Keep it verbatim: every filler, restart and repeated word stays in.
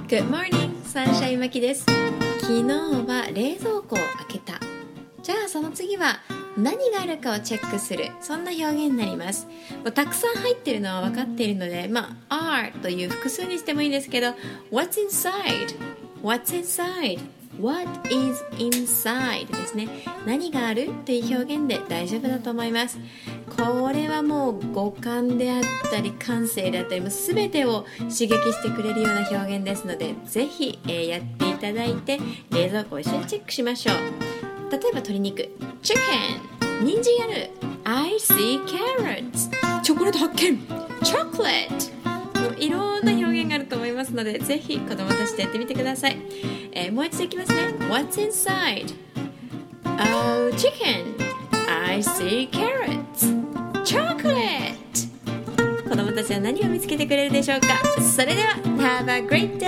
Good morning! サンシャインマキです。昨日は冷蔵庫を開けた。じゃあその次は何があるかをチェックする。そんな表現になります。たくさん入っているのは分かっているので、まあ are という複数にしてもいいんですけど、 What's inside? What's inside?What is inside ですね。何があるという表現で大丈夫だと思います。これはもう五感であったり感性であったりも全てを刺激してくれるような表現ですので、ぜひ、えー、やっていただいて冷蔵庫を一緒にチェックしましょう。例えば鶏肉 Chicken 人参ある I see carrots チョコレート発見 Chocolate もういろんな表現があると思いますので、ぜひ子供たちとやってみてください。えー、もう一度いきますね。 What's inside? Oh, chicken I see carrots Chocolate 子供たちは何を見つけてくれるでしょうか。それでは Have a great day!